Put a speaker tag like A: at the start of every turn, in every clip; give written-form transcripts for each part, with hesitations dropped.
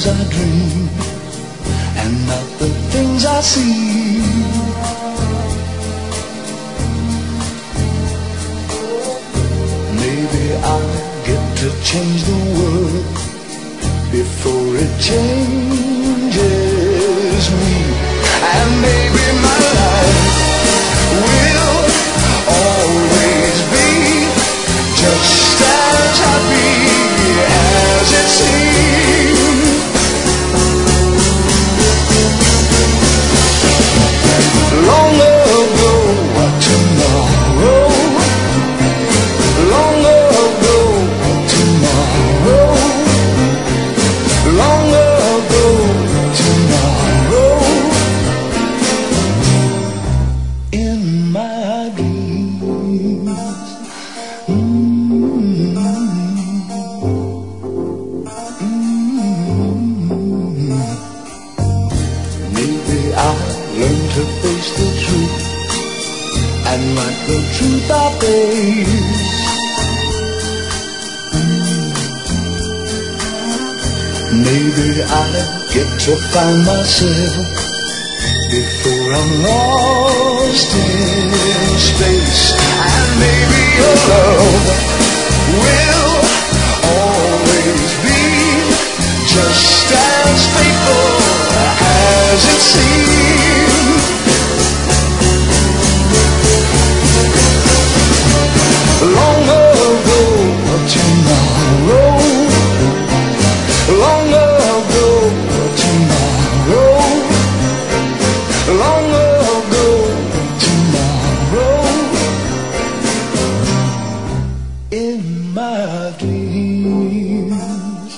A: things I dream and not the things I see. Maybe I'll get to change the world before it changes me. And maybe my life will always be just as happy as it seems. Long ago, tomorrow. Long ago, tomorrow. Long ago, tomorrow. In my dreams. Maybe I'll learn to face the truth and write the truth I face. Maybe I'll get to find myself before I'm lost in space. And maybe your love will always be just as faithful as it seems. Long ago, tomorrow. Long ago, tomorrow. Long ago, tomorrow. In my dreams.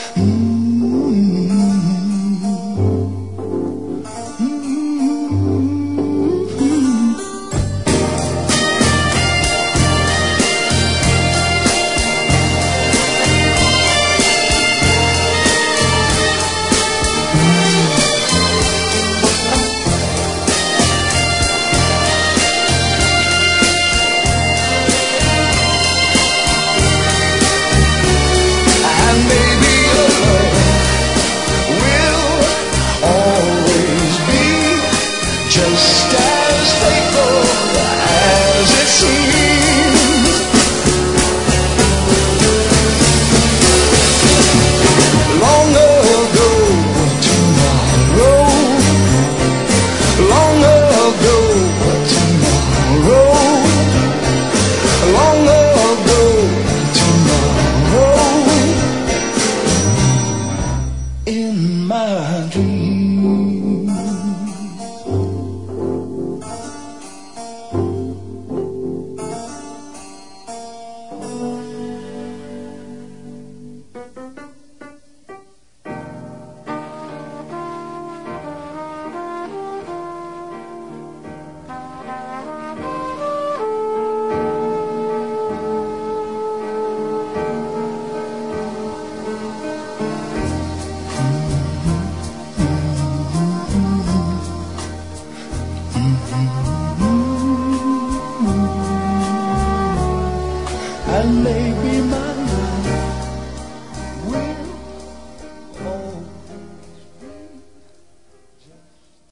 A: Just as faithful as it seems. Long ago, tomorrow. Long ago, tomorrow. Long ago, tomorrow. In my dreams. Mm-hmm.